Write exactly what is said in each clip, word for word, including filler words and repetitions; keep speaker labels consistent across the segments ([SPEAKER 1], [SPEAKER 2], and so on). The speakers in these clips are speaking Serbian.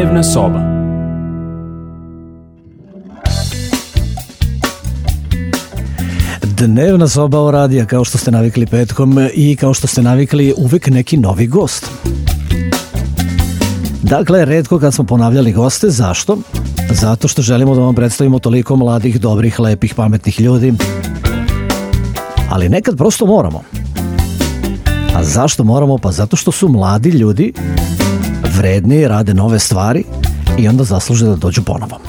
[SPEAKER 1] Dnevna soba.
[SPEAKER 2] Dnevna soba o radija, kao što ste navikli petkom i kao što ste navikli uvek neki novi gost. Dakle, retko kad smo ponavljali goste, zašto? Zato što želimo da vam predstavimo toliko mladih, dobrih, lepih, pametnih ljudi. Ali nekad prosto moramo. A zašto moramo? Pa zato što su mladi ljudi vredni, rade nove stvari i onda zasluže da dođu ponovo.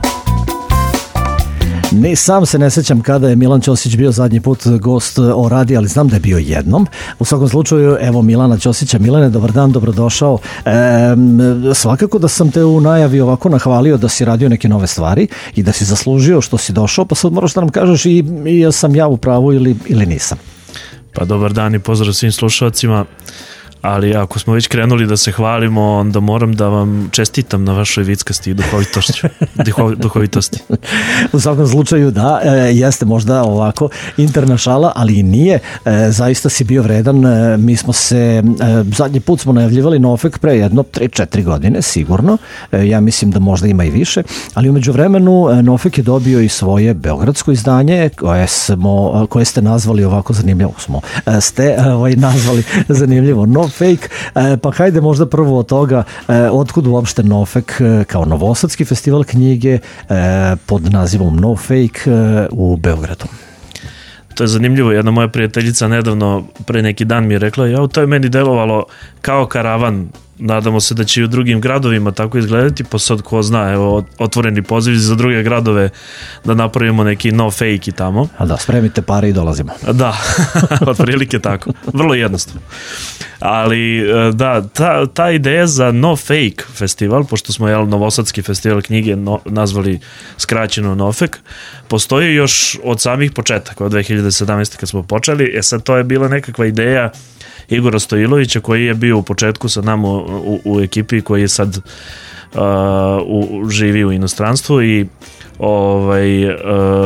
[SPEAKER 2] Ne, sam se ne sećam kada je Milan Ćosić bio zadnji put gost o radiju, ali znam da je bio jednom. U svakom slučaju, evo Milana Ćosića. Milane, dobar dan, dobrodošao. E, svakako da sam te u najavi ovako nahvalio da si radio neke nove stvari i da si zaslužio što si došao, pa sad moraš da nam kažeš i, i sam ja u pravu ili, ili nisam.
[SPEAKER 3] Pa dobar dan i pozdrav svim slušalcima. Ali ako smo već krenuli da se hvalimo, onda moram da vam čestitam na vašoj vickasti i duhovitosti. duhovitosti. U
[SPEAKER 2] svakom slučaju da, e, jeste možda ovako interna šala, ali i nije. E, zaista si bio vredan. E, mi smo se, e, zadnji put smo najavljivali Nofek pre jedno tri četiri godine, sigurno. E, ja mislim da možda ima i više. Ali umeđu vremenu e, Nofek je dobio i svoje beogradsko izdanje koje, smo, koje ste nazvali ovako zanimljivo. Smo, e, ste ovaj, nazvali zanimljivo Nofek. Fake, pa hajde možda prvo od toga, otkud uopšte Nofek kao novosadski festival knjige pod nazivom No Fake u Beogradu?
[SPEAKER 3] To je zanimljivo, jedna moja prijateljica nedavno, pre neki dan mi je rekla, ja, to je meni delovalo kao karavan, nadamo se da će i u drugim gradovima tako izgledati, pa sad ko zna, evo, otvoreni poziv za druge gradove da napravimo neki no fake i tamo.
[SPEAKER 2] A da, spremite pare i dolazimo.
[SPEAKER 3] Da, otprilike tako, vrlo jednostavno. Ali da, ta, ta ideja za no fake festival, pošto smo jel, novosadski festival knjige no, nazvali skraćeno Nofek, postoji još od samih početaka, od dve hiljade sedamnaeste. kad smo počeli, e sad to je bila nekakva ideja Igora Stojilovića koji je bio u početku sa nama u, u, u ekipi, koji je sad uh, u, živi u inostranstvu i ovaj uh,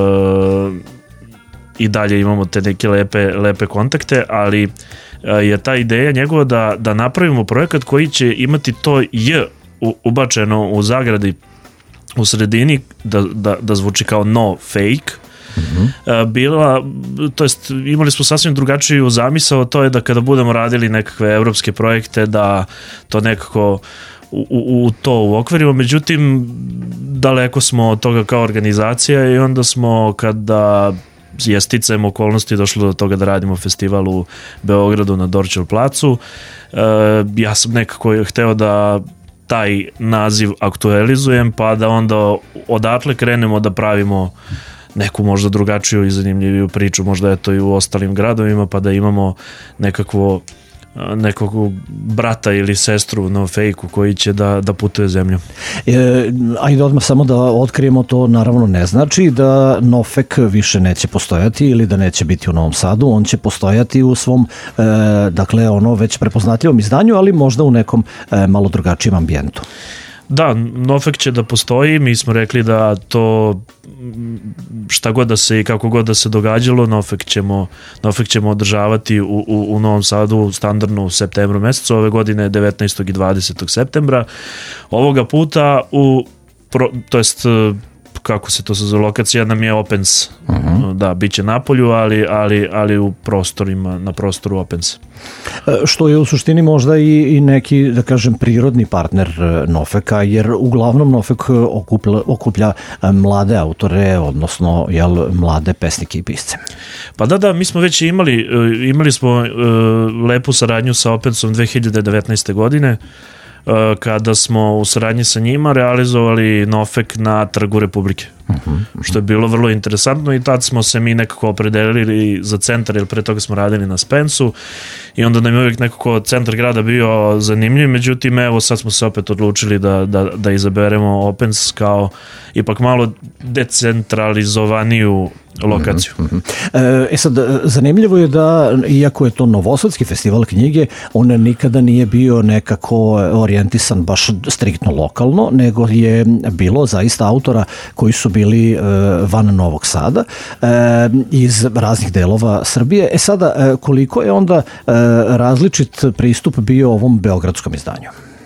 [SPEAKER 3] i dalje imamo te neke lepe, lepe kontakte, ali uh, je ta ideja njegova da, da napravimo projekat koji će imati to J ubačeno u zagradi u sredini, da, da, da zvuči kao no fake. Uh-huh. Bila, to jest imali smo sasvim drugačiju zamisao, to je da kada budemo radili nekakve evropske projekte da to nekako u, u, u to uokvirimo, međutim daleko smo od toga kao organizacija i onda smo kada je sticajem okolnosti došlo do toga da radimo festival u Beogradu na Dorćol placu, uh, ja sam nekako hteo da taj naziv aktualizujem pa da onda odatle krenemo da pravimo neku možda drugačiju i zanimljiviju priču, možda je to i u ostalim gradovima, pa da imamo nekakvo, nekog brata ili sestru na fejku koji će da, da putuje zemlju.
[SPEAKER 2] E, ajde odmah samo da otkrijemo, to naravno ne znači da Nofek više neće postojati ili da neće biti u Novom Sadu, on će postojati u svom, e, dakle ono već prepoznatljivom izdanju, ali možda u nekom e, malo drugačijem ambijentu.
[SPEAKER 3] Da, Nofek će da postoji, mi smo rekli da to šta god da se i kako god da se događalo, Nofek ćemo, Nofek ćemo održavati u, u, u Novom Sadu standardno u septembru mesecu, ove godine devetnaestog i dvadesetog septembra. Ovoga puta u, pro, to jest kako se to se zove, lokacija nam je Opens, uh-huh. da, bit će na polju, ali, ali, ali u prostorima, na prostoru Opens.
[SPEAKER 2] Što je u suštini možda i, i neki, da kažem, prirodni partner Nofeka, jer uglavnom Nofek okuplja, okuplja mlade autore, odnosno jel, mlade pesnike i pisce.
[SPEAKER 3] Pa da, da, mi smo već imali, imali smo uh, lepu saradnju sa Opensom dve hiljade devetnaeste. godine, kada smo u saradnji sa njima realizovali Nofek na Trgu Republike. Uh-huh. Što je bilo vrlo interesantno i tad smo se mi nekako opredelili za centar, jer pre toga smo radili na Spensu i onda nam je uvijek nekako centar grada bio zanimljiv, međutim evo sad smo se opet odlučili da, da, da izaberemo Opens kao ipak malo decentralizovaniju lokaciju.
[SPEAKER 2] Mm-hmm. E sad, zanimljivo je da, iako je to novosadski festival knjige, on nikada nije bio nekako orijentisan baš striktno lokalno, nego je bilo zaista autora koji su bili van Novog Sada, iz raznih delova Srbije. E sada, koliko je onda različit pristup bio ovom beogradskom izdanju?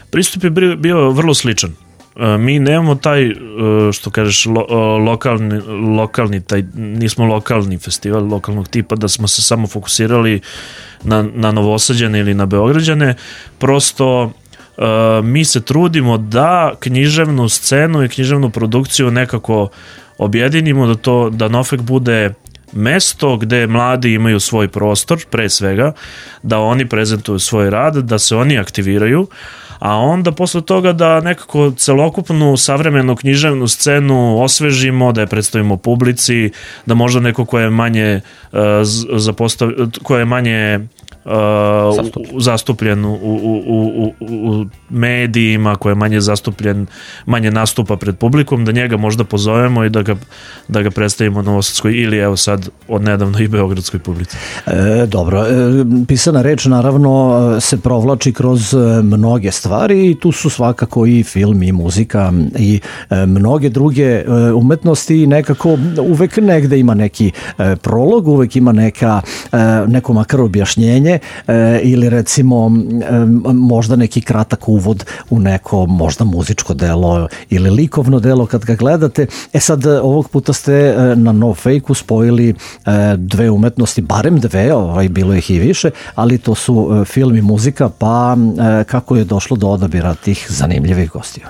[SPEAKER 3] pristup je bio vrlo sličan. Mi nemamo taj, što kažeš, lo, lokalni, lokalni taj, nismo lokalni festival lokalnog tipa da smo se samo fokusirali na, na Novosađane ili na Beograđane, prosto uh, mi se trudimo da književnu scenu i književnu produkciju nekako objedinimo, da to, da Nofek bude mesto gde mladi imaju svoj prostor, pre svega, da oni prezentuju svoj rad, da se oni aktiviraju, a onda posle toga da nekako celokupnu savremenu književnu scenu osvežimo, da je predstavimo publici, da možda neko ko je manje uh, zapostav, ko je manje uh, zastupljen, zastupljen u, u, u, u medijima, ko je manje zastupljen, manje nastupa pred publikom, da njega možda pozovemo i da ga, da ga predstavimo novosadskoj ili evo sad odnedavno i beogradskoj publici.
[SPEAKER 2] E, dobro, e, pisana reč naravno se provlači kroz mnoge stvari i tu su svakako i film i muzika i e, mnoge druge e, umetnosti i nekako uvek negde ima neki e, prolog, uvek ima neka, e, neko makar objašnjenje e, ili recimo e, možda neki kratak uvod u neko možda muzičko delo ili likovno delo kad ga gledate. E sad, ovog puta ste na No Fake-u spojili dve umetnosti, barem dve, ovaj, bilo ih i više, ali to su film i muzika, pa kako je došlo do odabira tih zanimljivih gostija?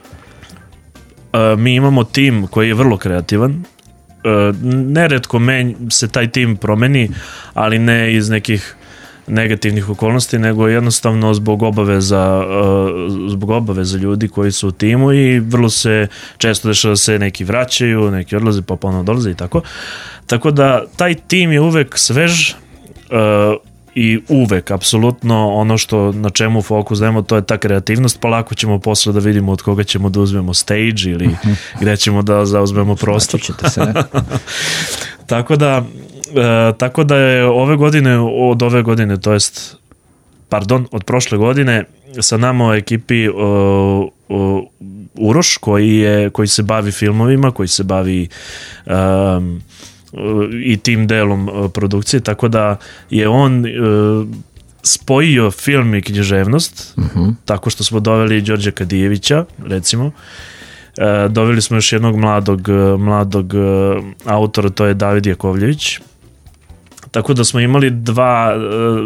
[SPEAKER 3] Mi imamo tim koji je vrlo kreativan. Neretko menj se taj tim promeni, ali ne iz nekih negativnih okolnosti, nego jednostavno zbog obaveza zbog obaveza ljudi koji su u timu i vrlo se često dešava da se neki vraćaju, neki odlaze pa ponovno dolaze i tako. Tako da taj tim je uvek svež i uvek, apsolutno ono što na čemu fokus dajemo, to je ta kreativnost, pa lako ćemo posle da vidimo od koga ćemo da uzmemo stage ili uh-huh. gde ćemo da zauzmemo prostor.
[SPEAKER 2] Se, ne?
[SPEAKER 3] Tako da E, tako da je ove godine, od ove godine, to jest, pardon, od prošle godine sa nama u ekipi uh, uh, Uroš koji, je, koji se bavi filmovima, koji se bavi um, uh, i tim delom uh, produkcije, tako da je on uh, spojio film i književnost, uh-huh. tako što smo doveli Đorđa Kadijevića, recimo. Uh, doveli smo još jednog mladog, mladog uh, autora, to je David Jakovljević. Tako da smo imali dva,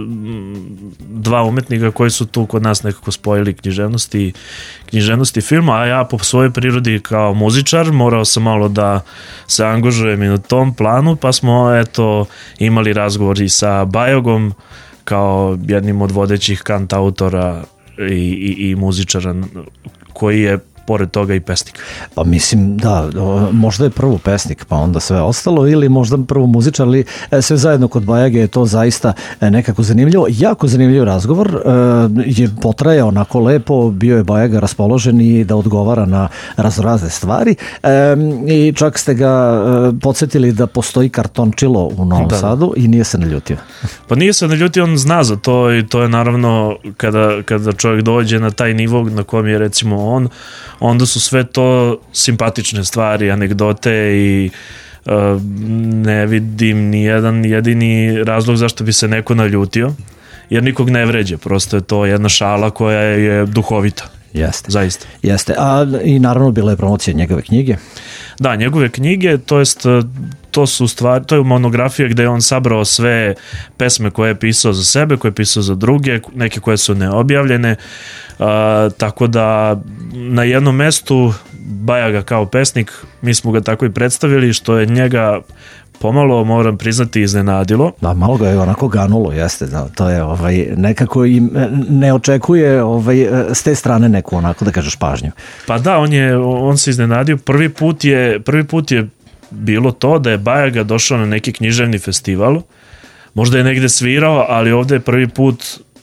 [SPEAKER 3] dva umetnika koji su tu kod nas nekako spojili književnost i, književnost i film, a ja po svojoj prirodi kao muzičar morao sam malo da se angažujem i na tom planu, pa smo eto imali razgovor i sa Bajogom kao jednim od vodećih kantautora i, i, i muzičara koji je pored toga i pesnik.
[SPEAKER 2] Pa mislim, da, možda je prvo pesnik, pa onda sve ostalo, ili možda prvo muzičar, ali sve zajedno kod Bajage je to zaista nekako zanimljivo. Jako zanimljiv razgovor, je potrajao onako lepo, bio je Bajaga raspoložen i da odgovara na raznorazne stvari i čak ste ga podsjetili da postoji kartončilo u Novom da. Sadu i nije se naljutio.
[SPEAKER 3] Pa nije se naljutio, on zna za to i to je naravno kada, kada čovjek dođe na taj nivo na kojem je recimo on, onda su sve to simpatične stvari, anegdote i uh, ne vidim ni jedan jedini razlog zašto bi se neko naljutio, jer nikog ne vređa, prosto je to jedna šala koja je duhovita.
[SPEAKER 2] Jeste.
[SPEAKER 3] Zaista.
[SPEAKER 2] Jeste, a i naravno bila je promocija njegove knjige.
[SPEAKER 3] Da, njegove knjige, to jest to su stvari, to je monografija gde je on sabrao sve pesme koje je pisao za sebe, koje je pisao za druge, neke koje su neobjavljene, uh, tako da na jednom mestu Bajaga kao pesnik, mi smo ga tako i predstavili, što je njega pomalo, moram priznati, iznenadilo.
[SPEAKER 2] Da, malo ga je onako ganulo, jeste, da, to je ovaj, nekako i ne očekuje ovaj, s te strane neku onako, da kažeš, pažnju.
[SPEAKER 3] Pa da, on, je, on se iznenadio, prvi put je, prvi put je bilo to da je Bajaga došao na neki književni festival, možda je negde svirao, ali ovde je prvi put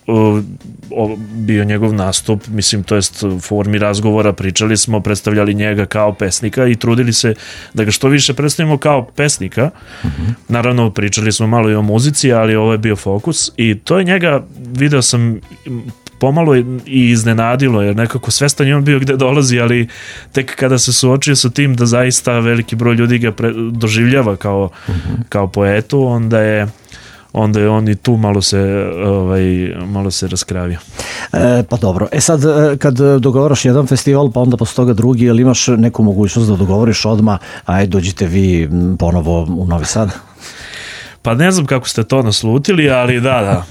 [SPEAKER 3] uh, bio njegov nastup, mislim, to jest u formi razgovora, pričali smo, predstavljali njega kao pesnika i trudili se da ga što više predstavimo kao pesnika. Mm-hmm. Naravno, pričali smo malo i o muzici, ali ovo je bio fokus i to je njega, video sam, pomalo i iznenadilo, jer nekako svestan je on bio gde dolazi, ali tek kada se suočio sa tim da zaista veliki broj ljudi ga pre, doživljava kao, mm-hmm. kao poetu, onda je onda je on i tu malo se, ovaj, malo se raskravio.
[SPEAKER 2] E, pa dobro, e sad kad dogovaraš jedan festival pa onda posle toga drugi, jel imaš neku mogućnost da dogovoriš odmah, aj dođite vi ponovo u Novi Sad?
[SPEAKER 3] Pa ne znam kako ste to naslutili, ali da, da.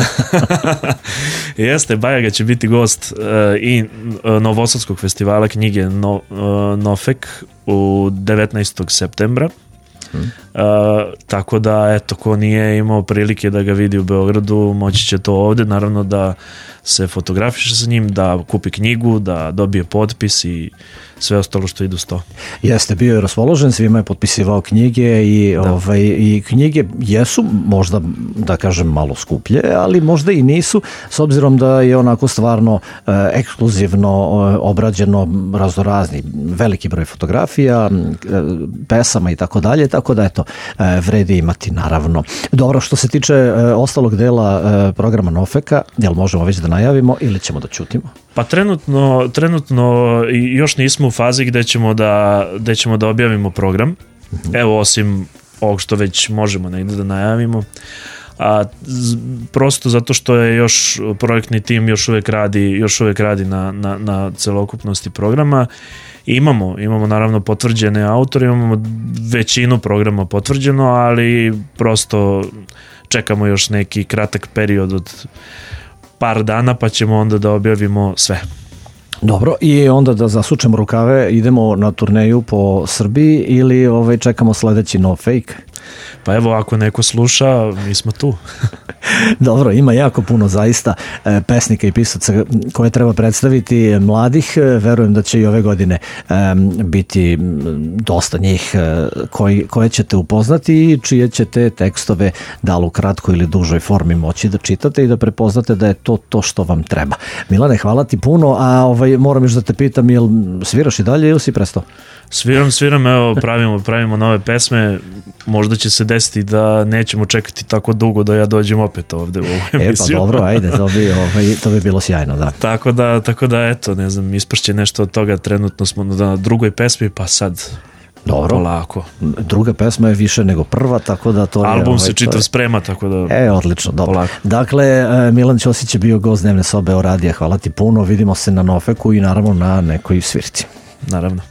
[SPEAKER 3] Jeste, Bajaga će biti gost uh, i uh, Novosadskog festivala knjige no, uh, Nofek u devetnaestog septembra. Hmm. Uh, tako da, eto, ko nije imao prilike da ga vidi u Beogradu, moći će to ovde, naravno da se fotografiše sa njim, da kupi knjigu, da dobije potpis i sve ostalo što ide uz to.
[SPEAKER 2] Jeste, bio je raspoložen, svima je potpisivao knjige i, ovaj, i knjige jesu možda, da kažem, malo skuplje, ali možda i nisu, s obzirom da je onako stvarno eh, ekskluzivno eh, obrađeno raznorazni, veliki broj fotografija, eh, pesama i tako dalje, tako da eto, eh, vredi imati naravno. Dobro, što se tiče eh, ostalog dela eh, programa Nofeka, jel možemo već da najavimo ili ćemo da ćutimo?
[SPEAKER 3] Pa trenutno, trenutno još nismo u fazi gde ćemo da, gde ćemo da objavimo program. Mm-hmm. Evo, osim ovog što već možemo negde da najavimo. A, z, prosto zato što je još projektni tim još uvek radi, još uvek radi na, na, na celokupnosti programa. I imamo, imamo naravno potvrđene autore, imamo većinu programa potvrđeno, ali prosto čekamo još neki kratak period od par dana pa ćemo onda da objavimo sve.
[SPEAKER 2] Dobro, i onda da zasučemo rukave, idemo na turneju po Srbiji ili ovaj, čekamo sledeći No Fake?
[SPEAKER 3] Pa evo, ako neko sluša, mi smo tu.
[SPEAKER 2] Dobro, ima jako puno zaista pesnika i pisaca koje treba predstaviti, mladih, verujem da će i ove godine biti dosta njih koji, koje ćete upoznati i čije ćete tekstove da li u kratkoj ili dužoj formi moći da čitate i da prepoznate da je to to što vam treba. Milane, hvala ti puno, a ovaj, moram još da te pitam, jel sviraš i dalje ili si prestao?
[SPEAKER 3] Sviram, sviram, evo, pravimo, pravimo nove pesme, možda će se desiti da nećemo čekati tako dugo da ja dođem opet ovde u ovu emisiju.
[SPEAKER 2] E pa dobro, ajde, to bi, ovaj, to bi bilo sjajno, da.
[SPEAKER 3] Tako da, tako da, eto, ne znam, ispršće nešto od toga, trenutno smo na drugoj pesmi, pa sad
[SPEAKER 2] dobro.
[SPEAKER 3] Polako.
[SPEAKER 2] Druga pesma je više nego prva, tako da to je...
[SPEAKER 3] Album
[SPEAKER 2] ovaj,
[SPEAKER 3] se čitav je... sprema, tako da...
[SPEAKER 2] E, odlično, dobro.
[SPEAKER 3] Polako.
[SPEAKER 2] Dakle, Milan Ćosić je bio gost Dnevne sobe o radija, hvala ti puno, vidimo se na Nofeku i naravno na nekoj svirci.
[SPEAKER 3] Naravno.